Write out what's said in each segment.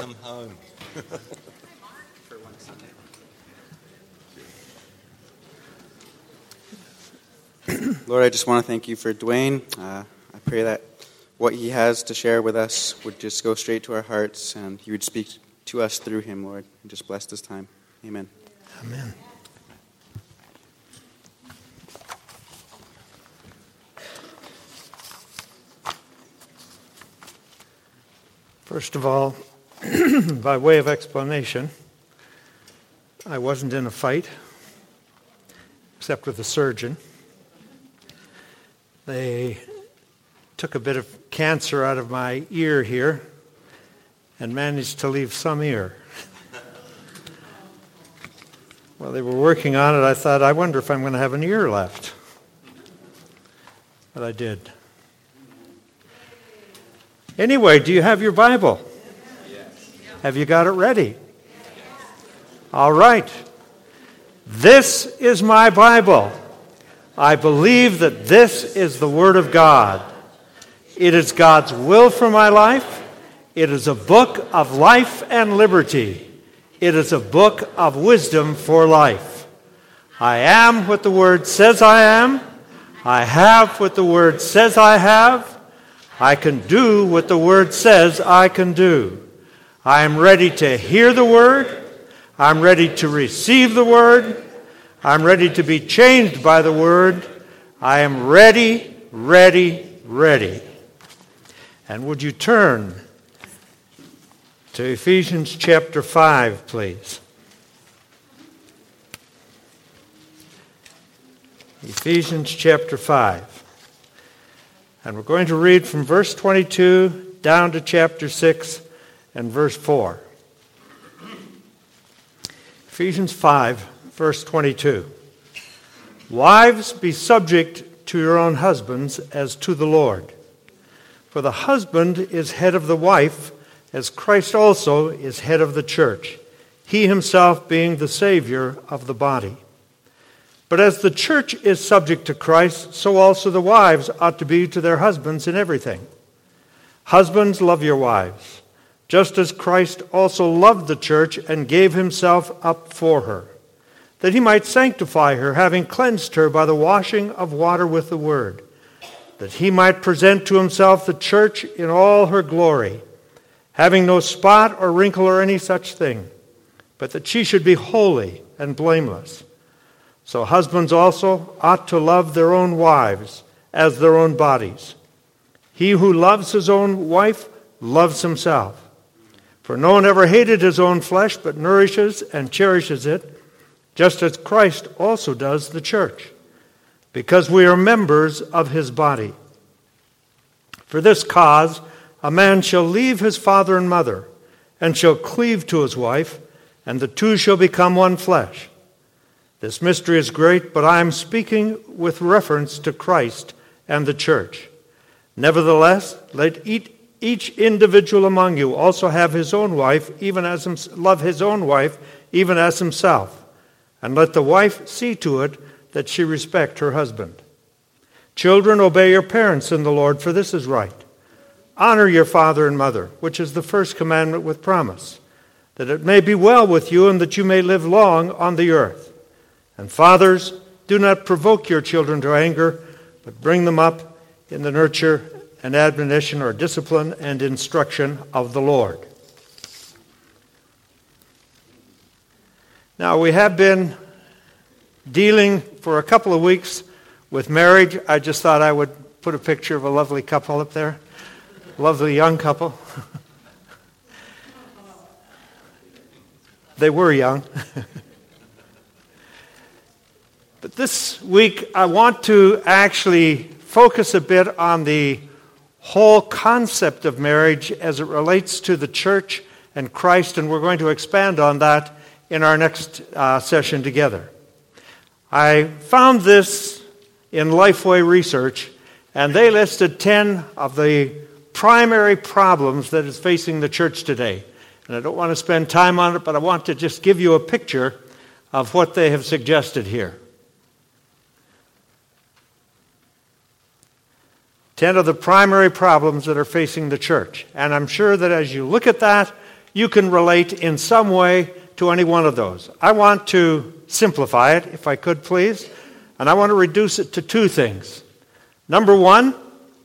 Welcome home. For one Sunday. Lord, I just want to thank you for Dwayne. I pray that what he has to share with us would just go straight to our hearts, and he would speak to us through him, Lord, and just bless this time. Amen. Amen. First of all, by way of explanation, I wasn't in a fight, except with the surgeon. They took a bit of cancer out of my ear here and managed to leave some ear. While they were working on it, I thought, I wonder if I'm going to have an ear left. But I did. Anyway, do you have your Bible? Yes. Have you got it ready? All right. This is my Bible. I believe that this is the Word of God. It is God's will for my life. It is a book of life and liberty. It is a book of wisdom for life. I am what the Word says I am. I have what the Word says I have. I can do what the Word says I can do. I am ready to hear the Word. I'm ready to receive the Word. I'm ready to be changed by the Word. I am ready, ready, ready. And would you turn to Ephesians chapter 5, please? Ephesians chapter 5. And we're going to read from verse 22 down to chapter 6 and verse 4. Ephesians 5, verse 22. Wives, be subject to your own husbands as to the Lord. For the husband is head of the wife, as Christ also is head of the church, he himself being the Savior of the body. But as the church is subject to Christ, so also the wives ought to be to their husbands in everything. Husbands, love your wives, just as Christ also loved the church and gave himself up for her, that he might sanctify her, having cleansed her by the washing of water with the word, that he might present to himself the church in all her glory, having no spot or wrinkle or any such thing, but that she should be holy and blameless. So husbands also ought to love their own wives as their own bodies. He who loves his own wife loves himself. For no one ever hated his own flesh, but nourishes and cherishes it, just as Christ also does the church, because we are members of his body. For this cause, a man shall leave his father and mother, and shall cleave to his wife, and the two shall become one flesh. This mystery is great, but I am speaking with reference to Christ and the church. Nevertheless, let each individual among you also have his own wife, love his own wife, even as himself. And let the wife see to it that she respect her husband. Children, obey your parents in the Lord, for this is right. Honor your father and mother, which is the first commandment with promise, that it may be well with you and that you may live long on the earth. And fathers, do not provoke your children to anger, but bring them up in the nurture and admonition or discipline and instruction of the Lord. Now, we have been dealing for a couple of weeks with marriage. I just thought I would put a picture of a lovely couple up there. Lovely young couple. They were young. But this week, I want to actually focus a bit on the whole concept of marriage as it relates to the church and Christ, and we're going to expand on that in our next session together. I found this in Lifeway Research, and they listed 10 of the primary problems that is facing the church today. And I don't want to spend time on it, but I want to just give you a picture of what they have suggested here. 10 of the primary problems that are facing the church. And I'm sure that as you look at that, you can relate in some way to any one of those. I want to simplify it, if I could please, and I want to reduce it to two things. Number one,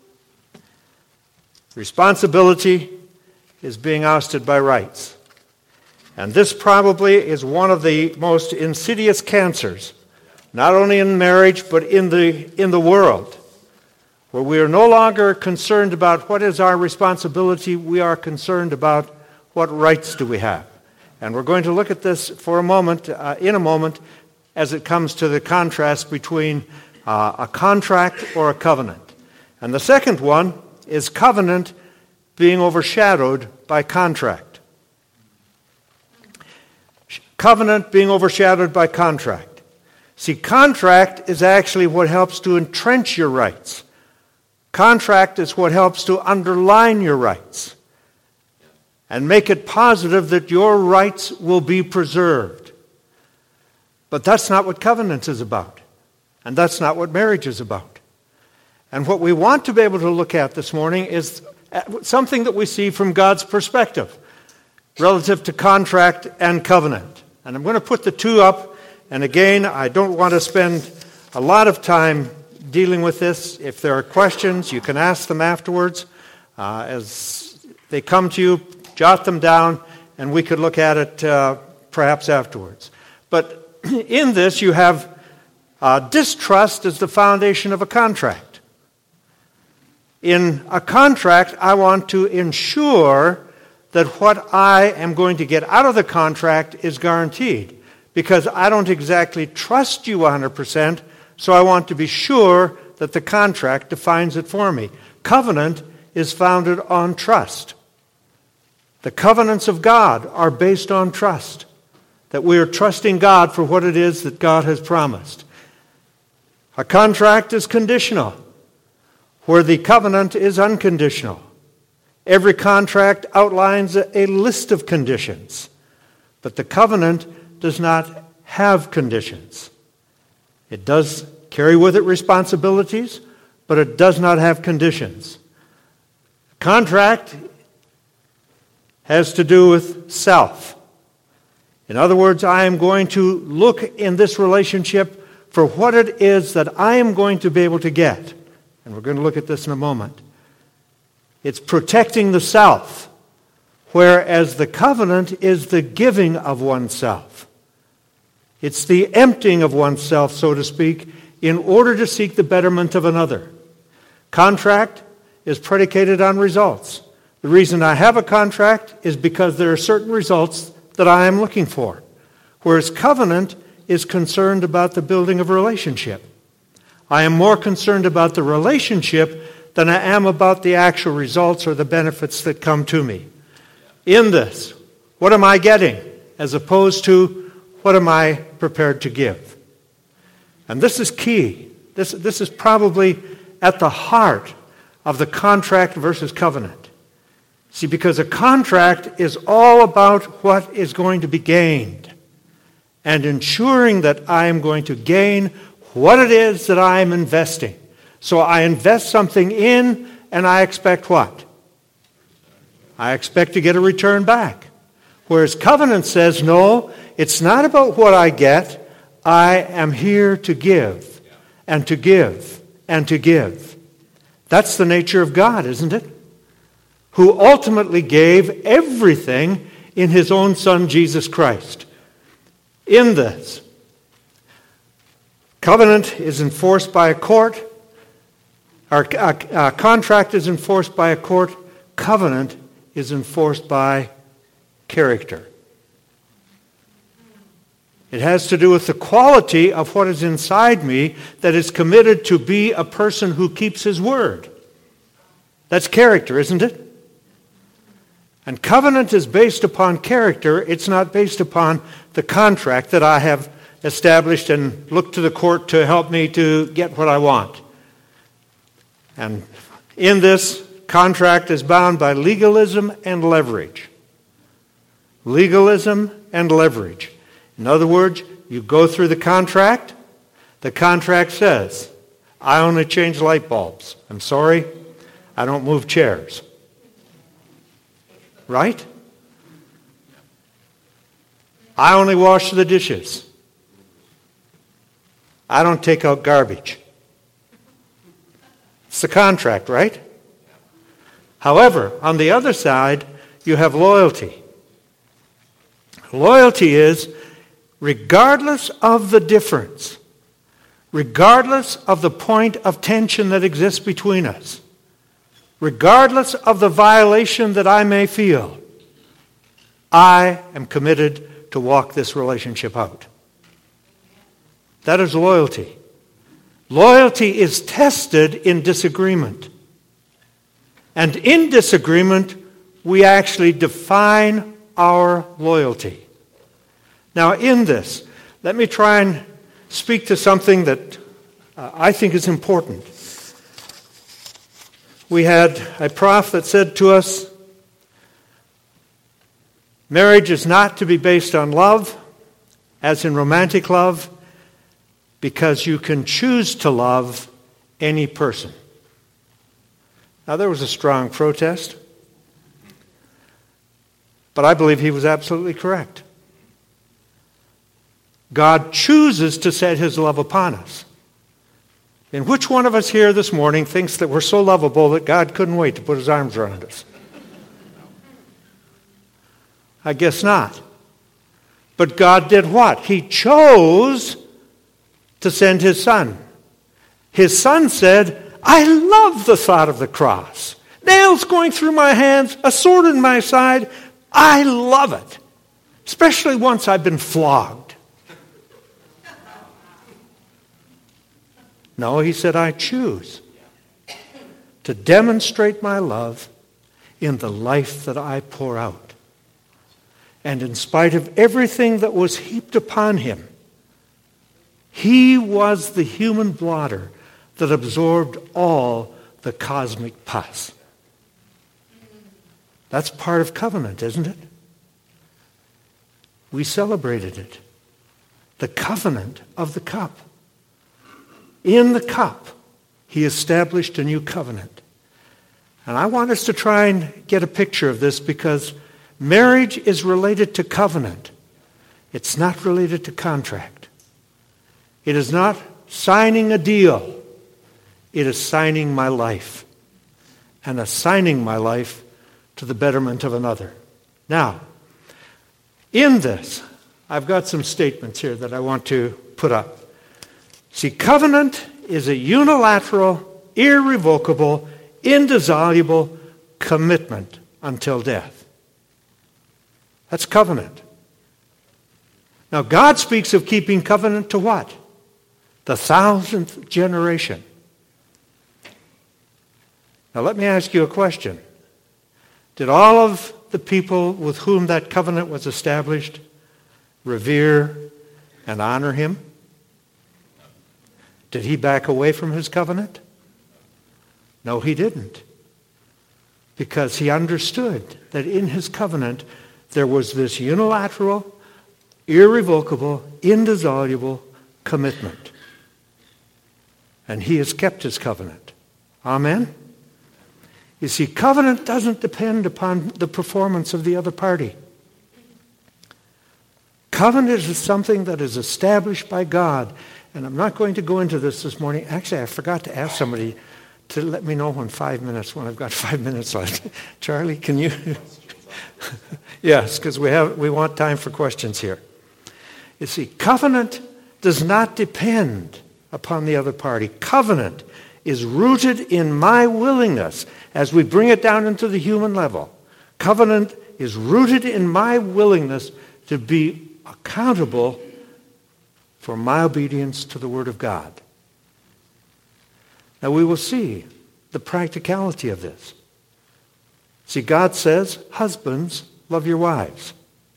responsibility is being ousted by rights. And this probably is one of the most insidious cancers, not only in marriage, but in the world, where we are no longer concerned about what is our responsibility, we are concerned about what rights do we have. And we're going to look at this for a moment, in a moment, as it comes to the contrast between a contract or a covenant. And the second one is covenant being overshadowed by contract. Covenant being overshadowed by contract. See, contract is actually what helps to entrench your rights. Contract is what helps to underline your rights and make it positive that your rights will be preserved. But that's not what covenant is about. And that's not what marriage is about. And what we want to be able to look at this morning is something that we see from God's perspective relative to contract and covenant. And I'm going to put the two up. And again, I don't want to spend a lot of time dealing with this. If there are questions, you can ask them afterwards. As they come to you, jot them down, and we could look at it perhaps afterwards. But in this, you have distrust as the foundation of a contract. In a contract, I want to ensure that what I am going to get out of the contract is guaranteed, because I don't exactly trust you 100%, so I want to be sure that the contract defines it for me. Covenant is founded on trust. The covenants of God are based on trust, that we are trusting God for what it is that God has promised. A contract is conditional, where the covenant is unconditional. Every contract outlines a list of conditions, but the covenant does not have conditions. It does carry with it responsibilities, but it does not have conditions. Contract has to do with self. In other words, I am going to look in this relationship for what it is that I am going to be able to get. And we're going to look at this in a moment. It's protecting the self, whereas the covenant is the giving of oneself. It's the emptying of oneself, so to speak, in order to seek the betterment of another. Contract is predicated on results. The reason I have a contract is because there are certain results that I am looking for, whereas covenant is concerned about the building of relationship. I am more concerned about the relationship than I am about the actual results or the benefits that come to me. In this, what am I getting as opposed to what am I prepared to give? And this is key. This is probably at the heart of the contract versus covenant. See, because a contract is all about what is going to be gained and ensuring that I am going to gain what it is that I am investing. So I invest something in, and I expect what? I expect to get a return back. Whereas covenant says, no, it's not about what I get. I am here to give, and to give, and to give. That's the nature of God, isn't it? Who ultimately gave everything in his own Son, Jesus Christ. In this, covenant is enforced by a court. Our contract is enforced by a court. Covenant is enforced by character. It has to do with the quality of what is inside me that is committed to be a person who keeps his word. That's character, isn't it? And covenant is based upon character. It's not based upon the contract that I have established and looked to the court to help me to get what I want. And in this, contract is bound by legalism and leverage. Legalism and leverage. In other words, you go through the contract says, I only change light bulbs. I'm sorry, I don't move chairs. Right? I only wash the dishes. I don't take out garbage. It's the contract, right? However, on the other side, you have loyalty. Loyalty is, regardless of the difference, regardless of the point of tension that exists between us, regardless of the violation that I may feel, I am committed to walk this relationship out. That is loyalty. Loyalty is tested in disagreement. And in disagreement, we actually define our loyalty. Now, in this, let me try and speak to something that I think is important. We had a prof that said to us, marriage is not to be based on love, as in romantic love, because you can choose to love any person. Now, there was a strong protest, but I believe he was absolutely correct. God chooses to set his love upon us. And which one of us here this morning thinks that we're so lovable that God couldn't wait to put his arms around us? I guess not. But God did what? He chose to send his Son. His Son said, I love the thought of the cross. Nails going through my hands, a sword in my side. I love it. Especially once I've been flogged. No, he said, I choose to demonstrate my love in the life that I pour out. And in spite of everything that was heaped upon him, he was the human blotter that absorbed all the cosmic pus. That's part of covenant, isn't it? We celebrated it. The covenant of the cup. In the cup, he established a new covenant. And I want us to try and get a picture of this because marriage is related to covenant. It's not related to contract. It is not signing a deal. It is signing my life and assigning my life to the betterment of another. Now, in this, I've got some statements here that I want to put up. See, covenant is a unilateral, irrevocable, indissoluble commitment until death. That's covenant. Now, God speaks of keeping covenant to what? The 1,000th generation. Now, let me ask you a question. Did all of the people with whom that covenant was established revere and honor him? Did he back away from his covenant? No, he didn't. Because he understood that in his covenant there was this unilateral, irrevocable, indissoluble commitment. And he has kept his covenant. Amen? You see, covenant doesn't depend upon the performance of the other party. Covenant is something that is established by God. And I'm not going to go into this morning. Actually, I forgot to ask somebody to let me know when I've got 5 minutes left. Charlie, can you? Yes, because we want time for questions here. You see, covenant does not depend upon the other party. Covenant is rooted in my willingness as we bring it down into the human level. Covenant is rooted in my willingness to be accountable for my obedience to the Word of God. Now we will see the practicality of this. See, God says, husbands, love your wives.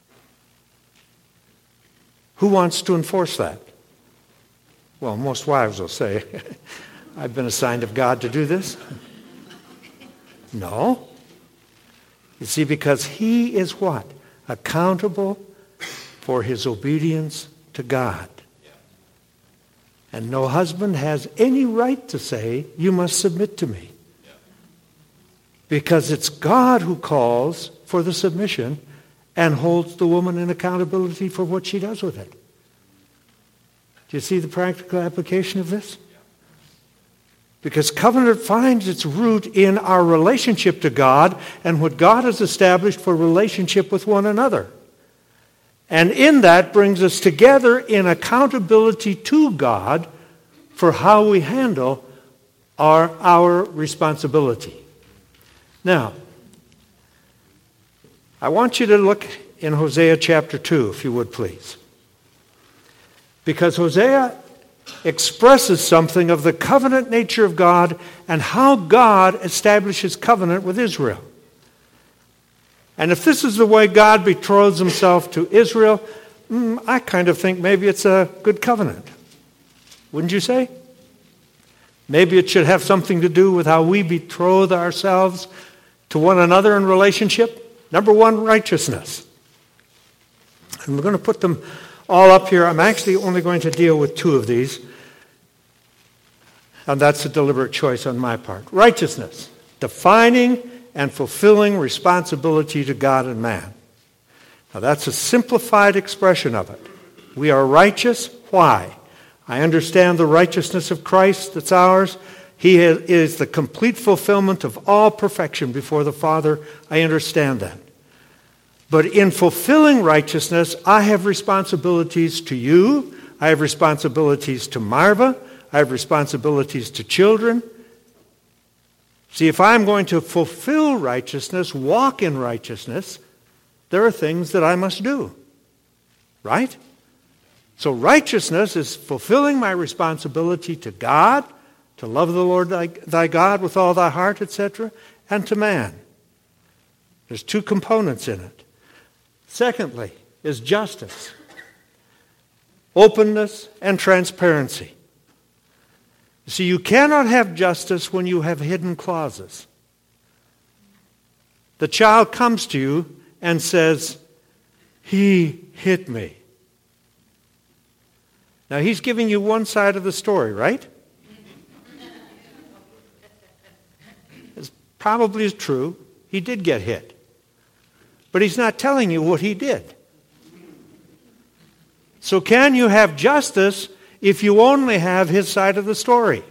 Who wants to enforce that? Well, most wives will say, I've been assigned of God to do this. No. You see, because he is what? Accountable for his obedience to God. And no husband has any right to say, you must submit to me. Because it's God who calls for the submission, and holds the woman in accountability for what she does with it. Do you see the practical application of this? Because covenant finds its root in our relationship to God and what God has established for relationship with one another. And in that brings us together in accountability to God for how we handle our responsibility. Now, I want you to look in Hosea chapter 2, if you would please. Because Hosea expresses something of the covenant nature of God and how God establishes covenant with Israel. And if this is the way God betroths himself to Israel, I kind of think maybe it's a good covenant. Wouldn't you say? Maybe it should have something to do with how we betroth ourselves to one another in relationship. Number one, righteousness. And we're going to put them all up here. I'm actually only going to deal with two of these. And that's a deliberate choice on my part. Righteousness. Defining and fulfilling responsibility to God and man. Now that's a simplified expression of it. We are righteous. Why? I understand the righteousness of Christ that's ours. He is the complete fulfillment of all perfection before the Father. I understand that. But in fulfilling righteousness, I have responsibilities to you. I have responsibilities to Marva. I have responsibilities to children. See, if I'm going to fulfill righteousness, walk in righteousness, there are things that I must do. Right? So righteousness is fulfilling my responsibility to God, to love the Lord thy God with all thy heart, etc., and to man. There's two components in it. Secondly is justice, openness, and transparency. See, you cannot have justice when you have hidden clauses. The child comes to you and says, "He hit me." Now, he's giving you one side of the story, right? It probably is true. He did get hit. But he's not telling you what he did. So can you have justice if you only have his side of the story?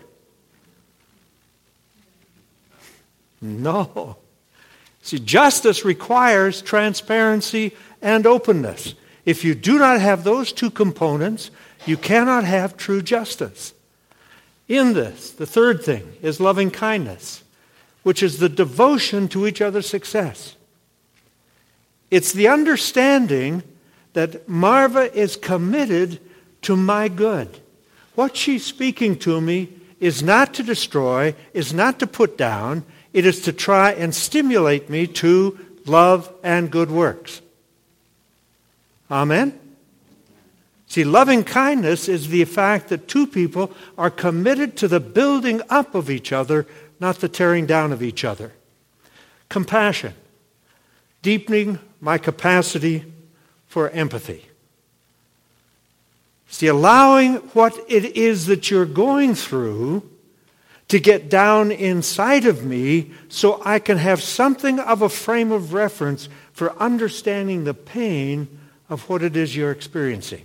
No. See, justice requires transparency and openness. If you do not have those two components, you cannot have true justice. In this, the third thing is loving kindness, which is the devotion to each other's success. It's the understanding that Marva is committed to my good. What she's speaking to me is not to destroy, is not to put down. It is to try and stimulate me to love and good works. Amen? See, loving kindness is the fact that two people are committed to the building up of each other, not the tearing down of each other. Compassion. Deepening my capacity for empathy. See, allowing what it is that you're going through to get down inside of me so I can have something of a frame of reference for understanding the pain of what it is you're experiencing.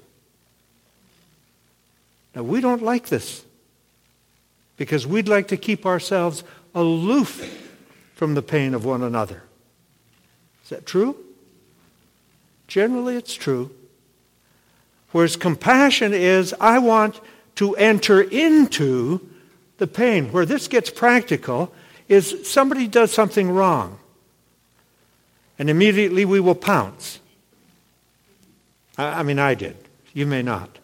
Now, we don't like this because we'd like to keep ourselves aloof from the pain of one another. Is that true? Generally, it's true. Whereas compassion is, I want to enter into the pain. Where this gets practical is somebody does something wrong. And immediately we will pounce. I mean, I did. You may not.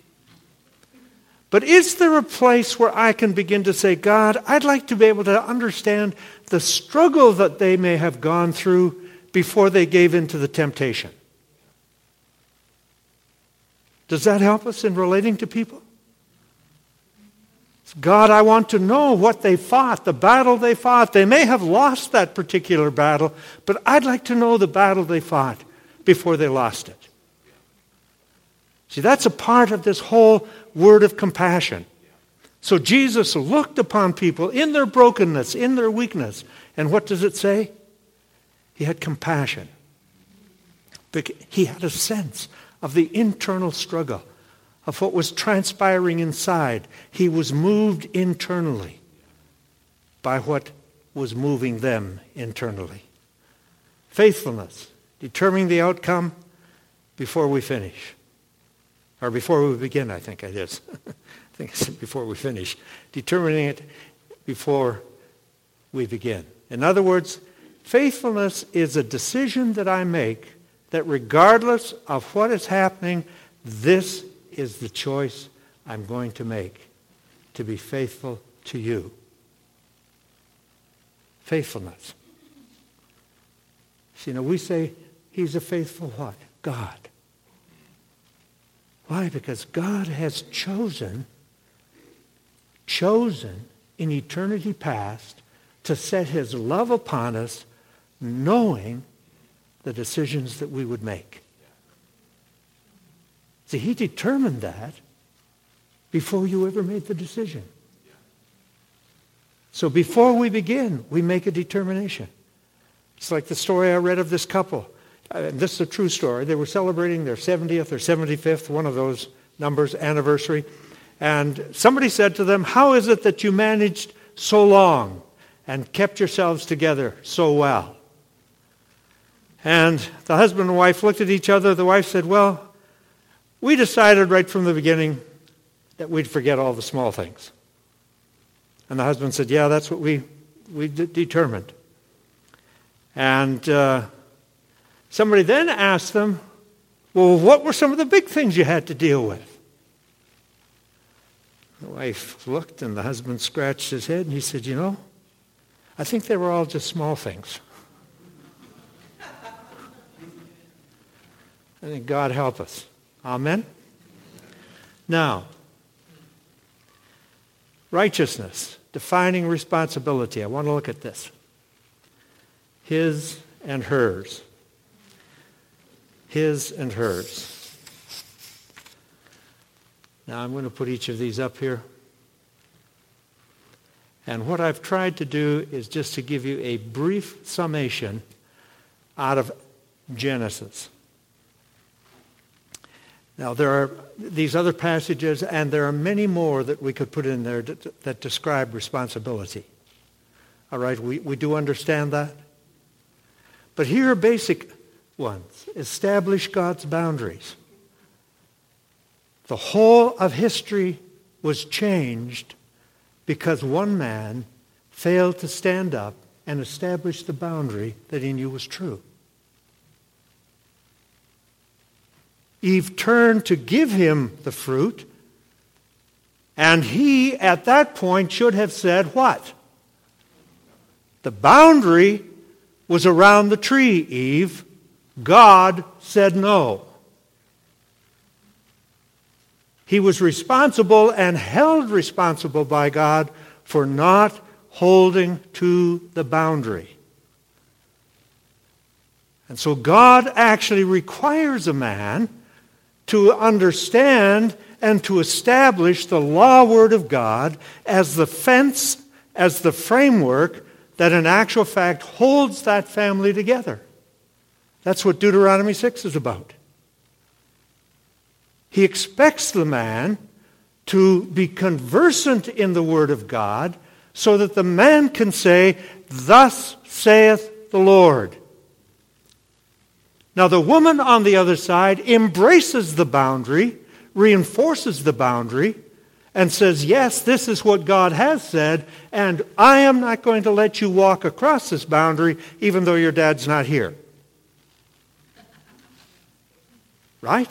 But is there a place where I can begin to say, God, I'd like to be able to understand the struggle that they may have gone through before they gave in to the temptation? Does that help us in relating to people? God, I want to know what they fought, the battle they fought. They may have lost that particular battle, but I'd like to know the battle they fought before they lost it. See, that's a part of this whole word of compassion. So Jesus looked upon people in their brokenness, in their weakness. And what does it say? He had compassion. He had a sense of the internal struggle, of what was transpiring inside. He was moved internally by what was moving them internally. Faithfulness, determining the outcome before we finish. Or before we begin, I think it is. I think it's before we finish. Determining it before we begin. In other words, faithfulness is a decision that I make that regardless of what is happening, this is the choice I'm going to make, to be faithful to you. Faithfulness. See, now we say he's a faithful what? God. Why? Because God has chosen in eternity past to set his love upon us, knowing the decisions that we would make. See, he determined that before you ever made the decision. So before we begin, we make a determination. It's like the story I read of this couple. This is a true story. They were celebrating their 70th or 75th, one of those numbers, anniversary. And somebody said to them, "How is it that you managed so long and kept yourselves together so well?" And the husband and wife looked at each other. The wife said, "Well, we decided right from the beginning that we'd forget all the small things." And the husband said, "Yeah, that's what we determined." And somebody then asked them, "Well, what were some of the big things you had to deal with?" The wife looked, and the husband scratched his head, and he said, "I think they were all just small things." I think God help us. Amen? Now, righteousness, defining responsibility. I want to look at this. His and hers. His and hers. Now I'm going to put each of these up here. And what I've tried to do is just to give you a brief summation out of Genesis. Now there are these other passages, and there are many more that we could put in there that describe responsibility. All right, we do understand that. But here are basic ones. Establish God's boundaries. The whole of history was changed because one man failed to stand up and establish the boundary that he knew was true. Eve turned to give him the fruit, and he, at that point, should have said what? The boundary was around the tree, Eve. God said no. He was responsible and held responsible by God for not holding to the boundary. And so God actually requires a man to understand and to establish the law word of God as the fence, as the framework that in actual fact holds that family together. That's what Deuteronomy 6 is about. He expects the man to be conversant in the Word of God so that the man can say, "Thus saith the Lord." Now the woman on the other side embraces the boundary, reinforces the boundary, and says, "Yes, this is what God has said, and I am not going to let you walk across this boundary even though your dad's not here." Right?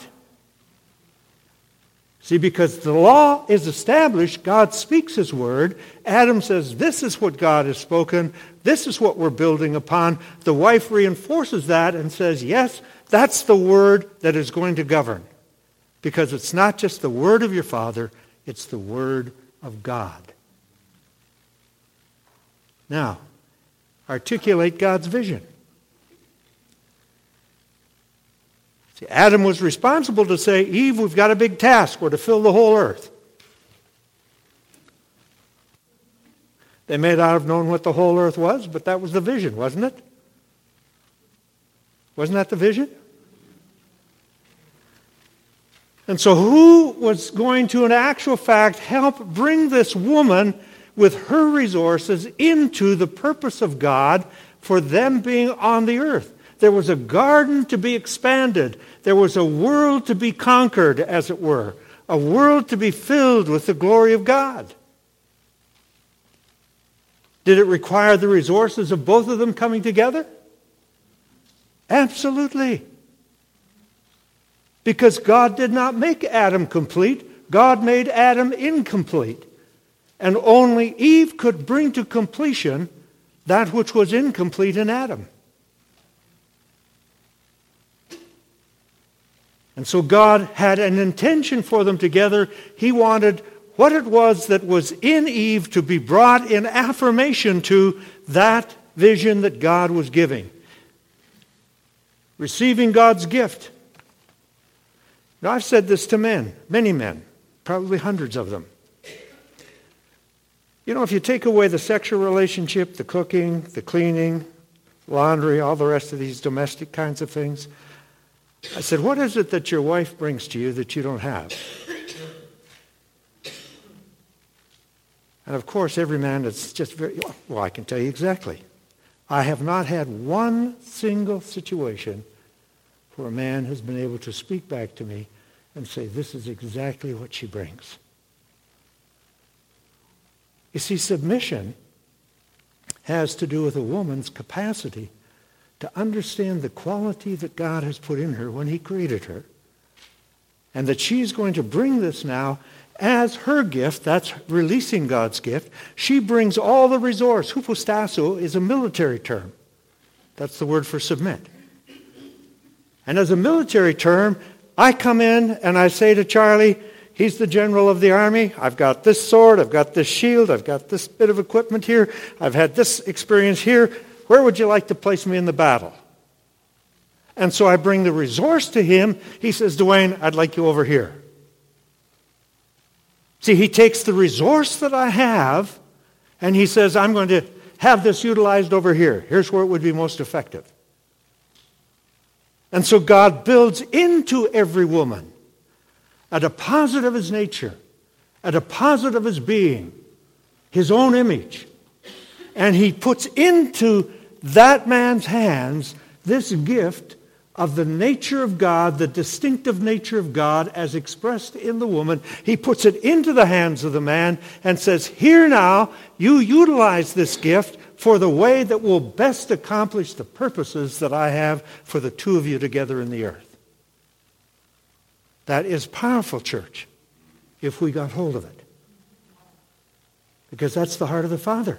See, because the law is established, God speaks His word. Adam says, "This is what God has spoken. This is what we're building upon." The wife reinforces that and says, "Yes, that's the word that is going to govern." Because it's not just the word of your father, it's the word of God. Now, articulate God's vision. See, Adam was responsible to say, "Eve, we've got a big task. We're to fill the whole earth." They may not have known what the whole earth was, but that was the vision, wasn't it? Wasn't that the vision? And so who was going to, in actual fact, help bring this woman with her resources into the purpose of God for them being on the earth? There was a garden to be expanded. There was a world to be conquered, as it were. A world to be filled with the glory of God. Did it require the resources of both of them coming together? Absolutely. Because God did not make Adam complete. God made Adam incomplete. And only Eve could bring to completion that which was incomplete in Adam. And so God had an intention for them together. He wanted what it was that was in Eve to be brought in affirmation to that vision that God was giving. Receiving God's gift. Now, I've said this to men, many men, probably hundreds of them. You know, if you take away the sexual relationship, the cooking, the cleaning, laundry, all the rest of these domestic kinds of things, I said, what is it that your wife brings to you that you don't have? And of course, every man is just very, well, I can tell you exactly. I have not had one single situation where a man has been able to speak back to me and say, this is exactly what she brings. You see, submission has to do with a woman's capacity to understand the quality that God has put in her when he created her. And that she's going to bring this now as her gift. That's releasing God's gift. She brings all the resource. Hupostasso is a military term. That's the word for submit. And as a military term, I come in and I say to Charlie, he's the general of the army. I've got this sword, I've got this shield, I've got this bit of equipment here, I've had this experience here. Where would you like to place me in the battle? And so I bring the resource to him. He says, Dwayne, I'd like you over here. See, he takes the resource that I have and he says, I'm going to have this utilized over here. Here's where it would be most effective. And so God builds into every woman a deposit of his nature, a deposit of his being, his own image. And he puts into that man's hands this gift of the nature of God, the distinctive nature of God as expressed in the woman. He puts it into the hands of the man and says, here now, you utilize this gift for the way that will best accomplish the purposes that I have for the two of you together in the earth. That is powerful, church, if we got hold of it. Because that's the heart of the Father.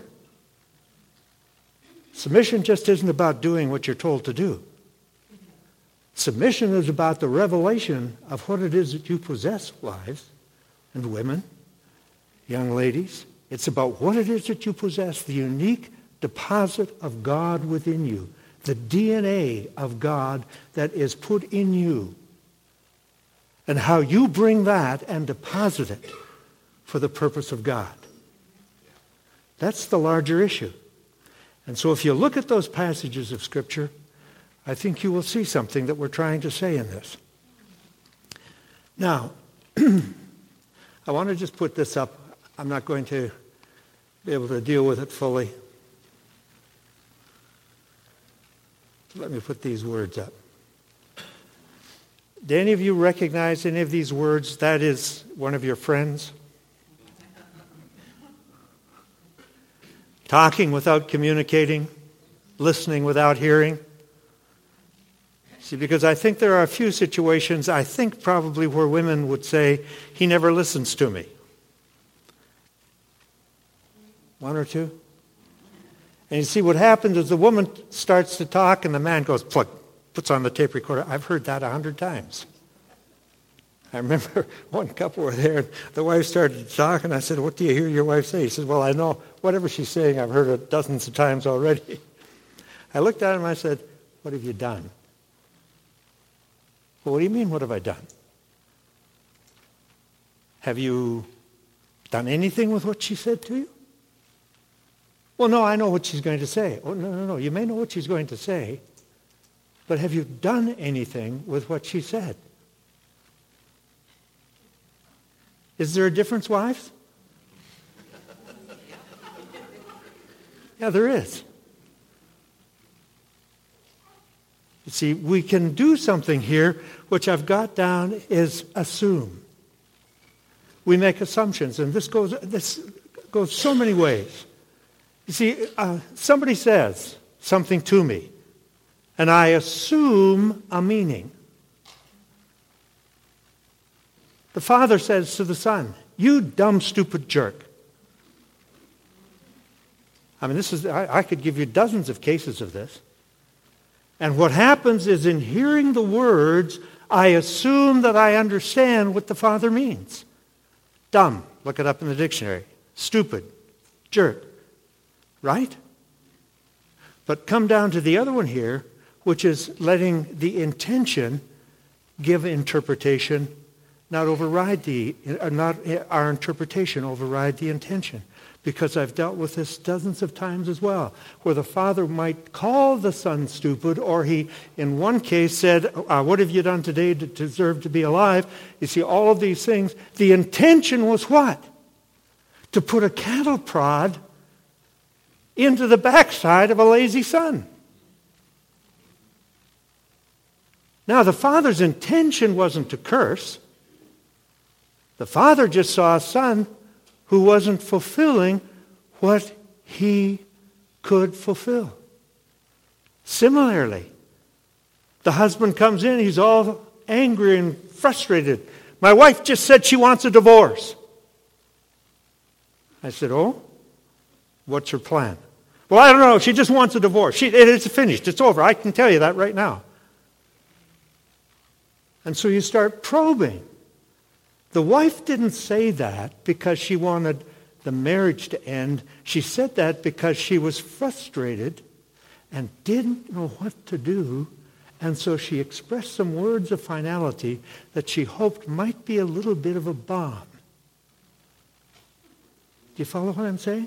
Submission just isn't about doing what you're told to do. Submission is about the revelation of what it is that you possess, wives and women, young ladies. It's about what it is that you possess, the unique deposit of God within you, the DNA of God that is put in you, and how you bring that and deposit it for the purpose of God. That's the larger issue. And so if you look at those passages of Scripture, I think you will see something that we're trying to say in this. Now, I want to just put this up. I'm not going to be able to deal with it fully. Let me put these words up. Do any of you recognize any of these words? That is one of your friends. Talking without communicating, listening without hearing. See, because I think there are a few situations, I think probably where women would say, he never listens to me. One or two? And you see what happens is the woman starts to talk and the man goes, plug, puts on the tape recorder. I've heard that 100 times. I remember one couple were there, and the wife started to talk, and I said, what do you hear your wife say? He says, well, I know whatever she's saying, I've heard it dozens of times already. I looked at him and I said, what have you done? Well, what do you mean, what have I done? Have you done anything with what she said to you? Well, no, I know what she's going to say. Oh, no. You may know what she's going to say, but have you done anything with what she said? Is there a difference, wives? Yeah, there is. You see, we can do something here, which I've got down is assume. We make assumptions, and this goes so many ways. You see, somebody says something to me, and I assume a meaning. The father says to the son, "You dumb, stupid jerk." I mean, I could give you dozens of cases of this. And what happens is, in hearing the words, I assume that I understand what the father means. Dumb, look it up in the dictionary. Stupid, jerk, right? But come down to the other one here, which is letting the intention give interpretation, not our interpretation override the intention. Because I've dealt with this dozens of times as well, where the father might call the son stupid, or he, in one case, said, "What have you done today to deserve to be alive?" You see, all of these things. The intention was what? To put a cattle prod into the backside of a lazy son. Now, the father's intention wasn't to curse. The father just saw a son who wasn't fulfilling what he could fulfill. Similarly, the husband comes in, he's all angry and frustrated. "My wife just said she wants a divorce." I said, "Oh, what's her plan?" "Well, I don't know, she just wants a divorce. It's finished, it's over, I can tell you that right now." And so you start probing. The wife didn't say that because she wanted the marriage to end. She said that because she was frustrated and didn't know what to do. And so she expressed some words of finality that she hoped might be a little bit of a bomb. Do you follow what I'm saying?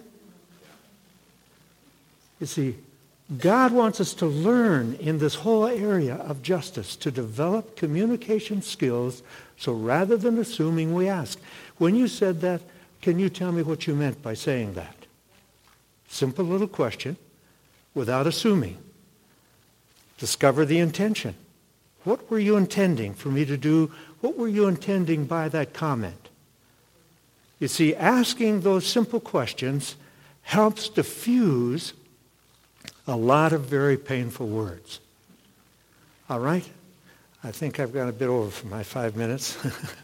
You see, God wants us to learn in this whole area of justice to develop communication skills, so rather than assuming, we ask. When you said that, can you tell me what you meant by saying that? Simple little question, without assuming. Discover the intention. What were you intending for me to do? What were you intending by that comment? You see, asking those simple questions helps diffuse a lot of very painful words. All right? I think I've gone a bit over for my 5 minutes.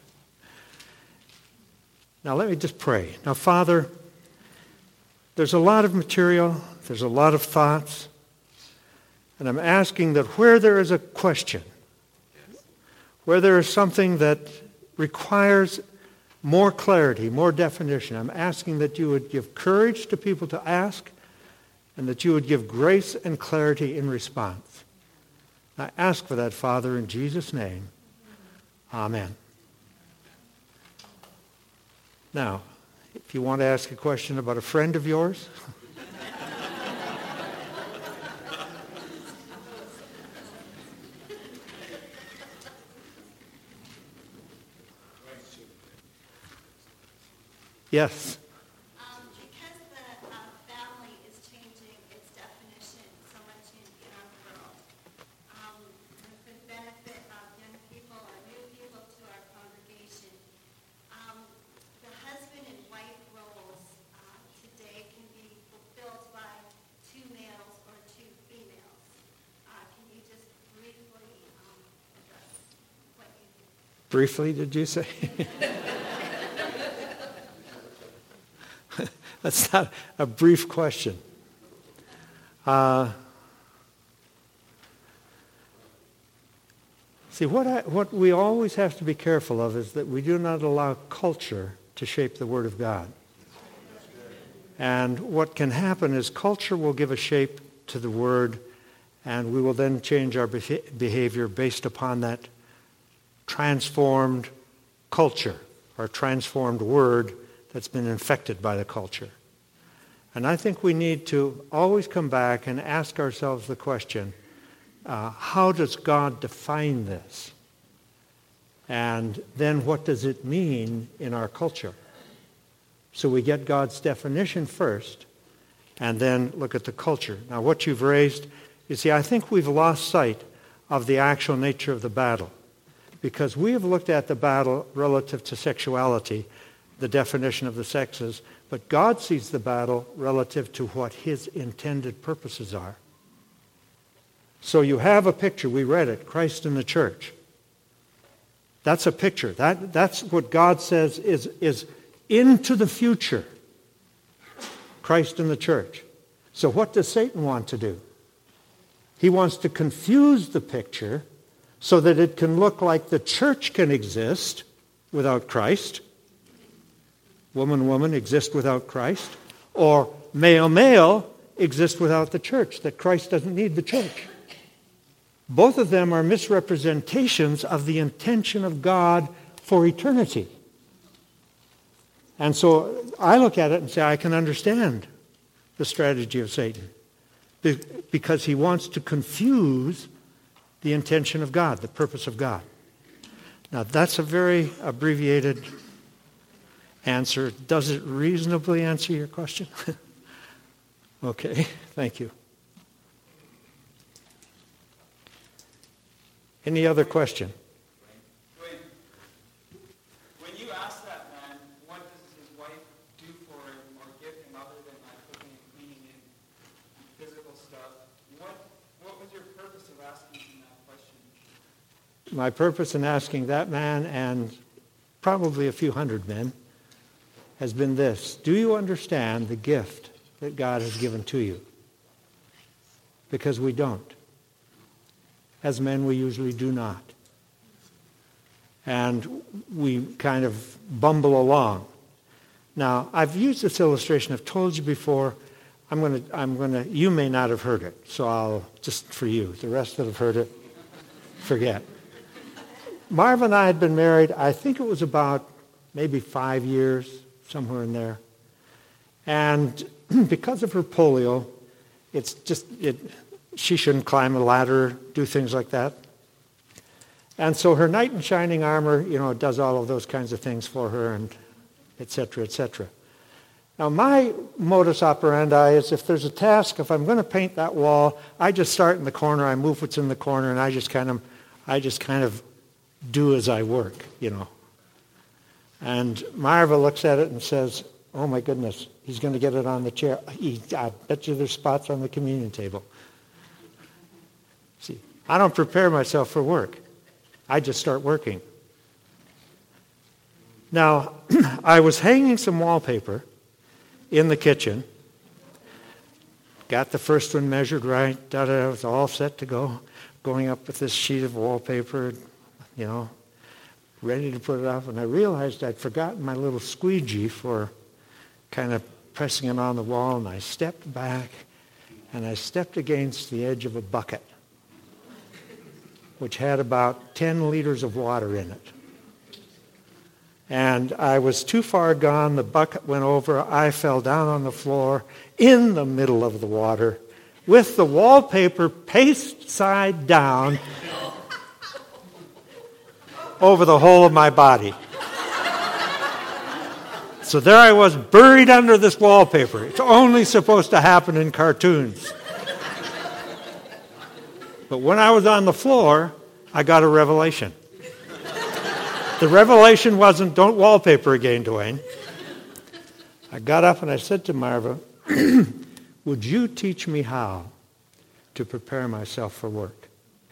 Now let me just pray. Now, Father, there's a lot of material, there's a lot of thoughts, and I'm asking that where there is a question, where there is something that requires more clarity, more definition, I'm asking that you would give courage to people to ask, and that you would give grace and clarity in response. I ask for that, Father, in Jesus' name. Amen. Now, if you want to ask a question about a friend of yours, yes. Because the family is changing its definition so much in our world, for the benefit of young people or new people to our congregation, the husband and wife roles today can be fulfilled by 2 males or 2 females. Can you just briefly address what you think? Briefly, did you say? That's not a brief question. See, what we always have to be careful of is that we do not allow culture to shape the Word of God. And what can happen is culture will give a shape to the Word, and we will then change our behavior based upon that transformed culture or transformed Word that's been infected by the culture. And I think we need to always come back and ask ourselves the question, how does God define this? And then what does it mean in our culture? So we get God's definition first, and then look at the culture. Now what you've raised, you see, I think we've lost sight of the actual nature of the battle, because we have looked at the battle relative to sexuality, the definition of the sexes, but God sees the battle relative to what his intended purposes are. So you have a picture, we read it, Christ in the church. That's a picture. That's what God says is into the future. Christ in the church. So what does Satan want to do? He wants to confuse the picture so that it can look like the church can exist without Christ. Woman exist without Christ. Or male exist without the church, that Christ doesn't need the church. Both of them are misrepresentations of the intention of God for eternity. And so I look at it and say, I can understand the strategy of Satan, because he wants to confuse the intention of God, the purpose of God. Now that's a very abbreviated answer. Does it reasonably answer your question? Okay, thank you. Any other question? When you ask that man, what does his wife do for him or give him other than like cooking and cleaning and physical stuff, what was your purpose of asking him that question? My purpose in asking that man, and probably a few hundred men, has been this. Do you understand the gift that God has given to you? Because we don't. As men, we usually do not. And we kind of bumble along. Now, I've used this illustration. I've told you before. You may not have heard it, so I'll, just for you. The rest that have heard it, forget. Marv and I had been married, I think it was about maybe 5 years, somewhere in there. And because of her polio, she shouldn't climb a ladder, do things like that. And so her knight in shining armor, does all of those kinds of things for her, and et cetera, et cetera. Now my modus operandi is, if there's a task, if I'm going to paint that wall, I just start in the corner, I move what's in the corner, and I just kind of do as I work, And Marva looks at it and says, oh my goodness, he's going to get it on the chair. I bet you there's spots on the communion table. See, I don't prepare myself for work. I just start working. Now, I was hanging some wallpaper in the kitchen. Got the first one measured right. It was all set to go. Going up with this sheet of wallpaper, ready to put it up. And I realized I'd forgotten my little squeegee for kind of pressing it on the wall. And I stepped back, and I stepped against the edge of a bucket, which had about 10 liters of water in it. And I was too far gone. The bucket went over. I fell down on the floor in the middle of the water with the wallpaper paste side down over the whole of my body. So there I was, buried under this wallpaper. It's only supposed to happen in cartoons. But when I was on the floor, I got a revelation. The revelation wasn't, don't wallpaper again, Dwayne. I got up and I said to Marva, would you teach me how to prepare myself for work?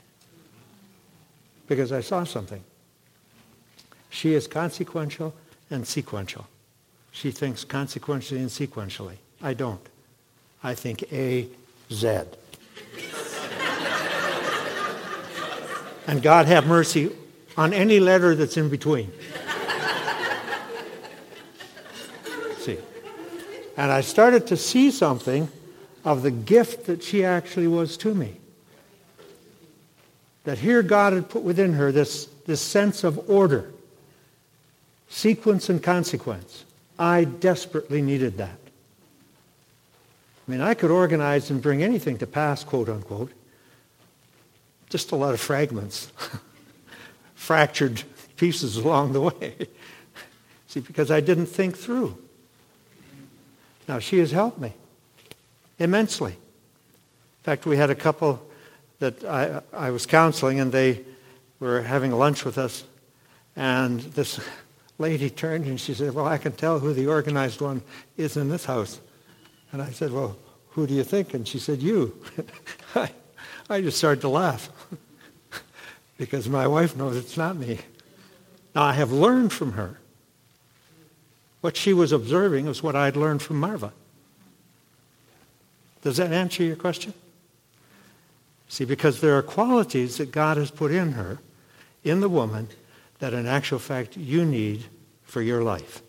Because I saw something. She is consequential and sequential. She thinks consequentially and sequentially. I don't. I think A, Z. And God have mercy on any letter that's in between. See. And I started to see something of the gift that she actually was to me. That here God had put within her this sense of order, sequence and consequence. I desperately needed that. I mean, I could organize and bring anything to pass, quote unquote. Just a lot of fragments. Fractured pieces along the way. See, because I didn't think through. Now, she has helped me immensely. In fact, we had a couple that I was counseling, and they were having lunch with us, and this lady turned and she said, well, I can tell who the organized one is in this house. And I said, well, who do you think? And she said, you. I just started to laugh because my wife knows it's not me. Now, I have learned from her. What she was observing was what I'd learned from Marva. Does that answer your question? See, because there are qualities that God has put in her, in the woman, that in actual fact you need for your life.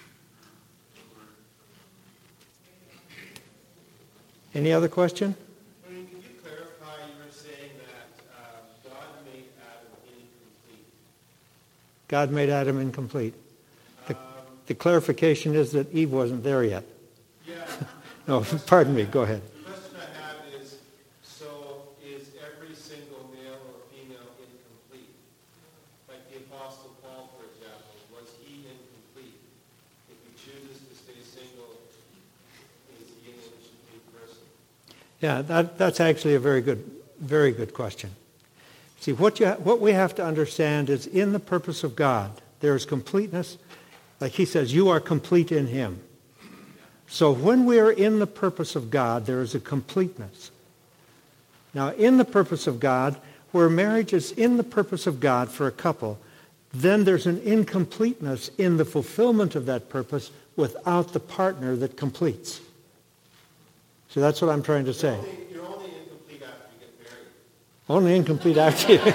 Any other question? Can you clarify, you were saying that God made Adam incomplete. God made Adam incomplete. The clarification is that Eve wasn't there yet. Yeah. No, pardon me, go ahead. The question I have is, so is every single male or female incomplete? Like the Apostle Paul, for example, was he incomplete? If he chooses to stay single, is he an incomplete person? Yeah, that's actually a very good question. See, what we have to understand is in the purpose of God, there is completeness. Like he says, you are complete in him. So when we are in the purpose of God, there is a completeness. Now, in the purpose of God, where marriage is in the purpose of God for a couple, then there's an incompleteness in the fulfillment of that purpose without the partner that completes. So that's what I'm trying to say. You're only incomplete after you get married. Only incomplete after you...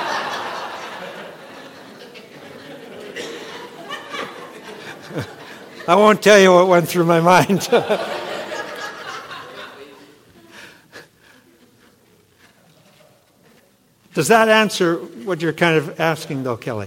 I won't tell you what went through my mind. Does that answer what you're kind of asking, though, Kelly?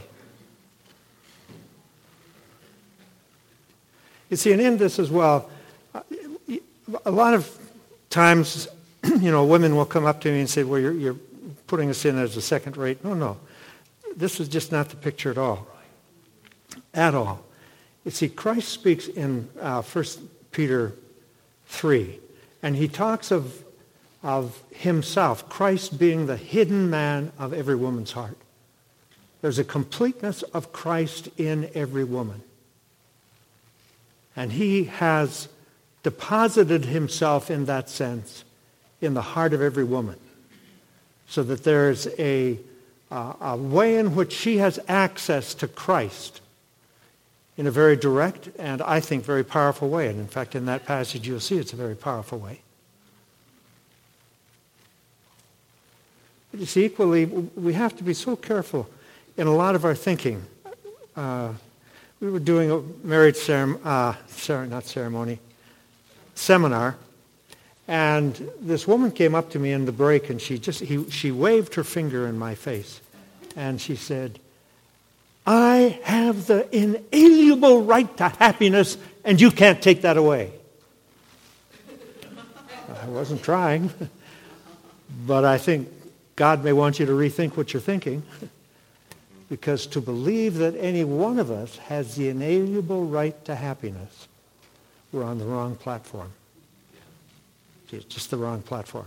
You see, and in this as well, a lot of times, women will come up to me and say, well, you're putting us in as a second rate. No. This is just not the picture at all. At all. You see, Christ speaks in 1 Peter 3, and he talks of himself, Christ being the hidden man of every woman's heart. There's a completeness of Christ in every woman. And he has deposited himself in that sense in the heart of every woman, so that there's a way in which she has access to Christ in a very direct and, I think, very powerful way. And in fact, in that passage, you'll see it's a very powerful way. But you see, equally, we have to be so careful in a lot of our thinking. We were doing a marriage seminar, and this woman came up to me in the break, and she waved her finger in my face, and she said, I have the inalienable right to happiness, and you can't take that away. I wasn't trying, but I think God may want you to rethink what you're thinking, because to believe that any one of us has the inalienable right to happiness, we're on the wrong platform. It's just the wrong platform.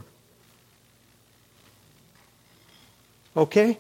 Okay?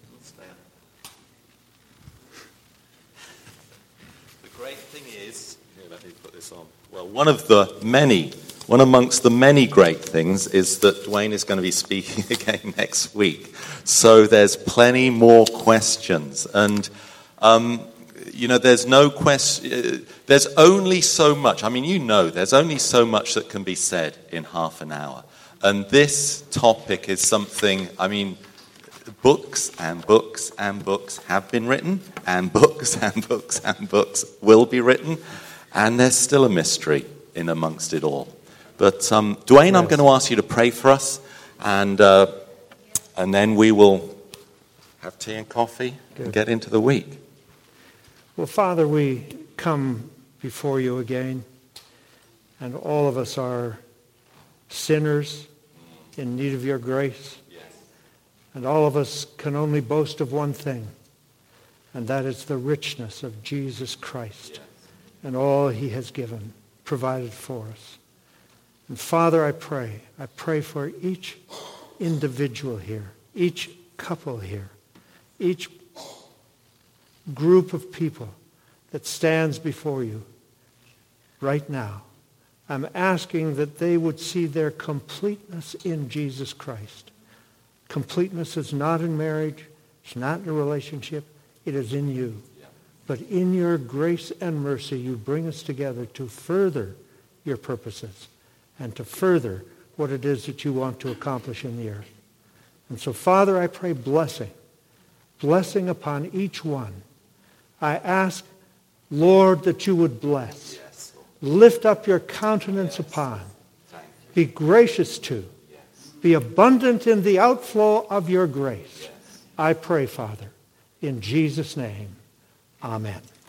Great thing is, here, let me put this on. Well, one amongst the many great things is that Dwayne is going to be speaking again next week. So there's plenty more questions. And, there's no question, there's only so much. There's only so much that can be said in half an hour. And this topic is something, books and books and books have been written, and books and books and books will be written, and there's still a mystery in amongst it all. But Dwayne, yes. I'm going to ask you to pray for us, and then we will have tea and coffee and get into the week. Well, Father, we come before you again, and all of us are sinners in need of your grace. And all of us can only boast of one thing, And that is the richness of Jesus Christ and all he has given, provided for us. And Father, I pray for each individual here, each couple here, each group of people that stands before you right now. I'm asking that they would see their completeness in Jesus Christ. Completeness is not in marriage. It's not in a relationship. It is in you. But in your grace and mercy, you bring us together to further your purposes and to further what it is that you want to accomplish in the earth. And so, Father, I pray blessing upon each one. I ask, Lord, that you would bless. Lift up your countenance upon. Be gracious to. Be abundant in the outflow of your grace. I pray, Father, in Jesus' name, amen.